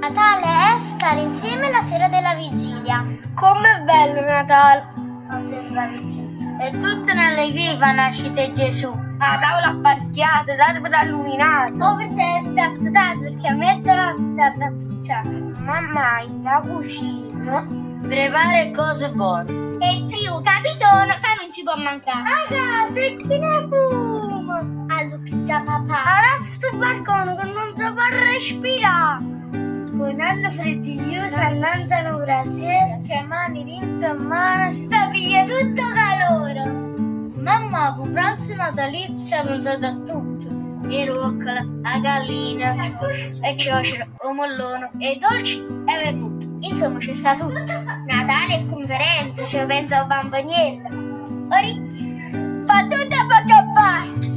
Natale è stare insieme la sera della vigilia. Com'è bello Natale! La sera della vigilia. E tutte in allegria va nascita Gesù. La tavola apparchiata, l'albero illuminato. Forse sta sudato perché a mezzanotte sta da pucciare. Mamma, in la cucina prepara cose buone. E friu capitone che non ci può mancare. Raga, se chi ne fuma? All'ufficio papà. Allora sto balcone che non si può respirare. Un anno freddinoso annanzano una sera che mani vinto a mano ci sta via tutto calore. Mamma, con pranzo natalizio ha pensato a tutto. I rucola, la gallina, e ciocero, o mollone, e dolci e vermouth. Insomma c'è sta tutto. Natale e conferenze, ci pensa a bambaniello. Ora fa tutto a poco a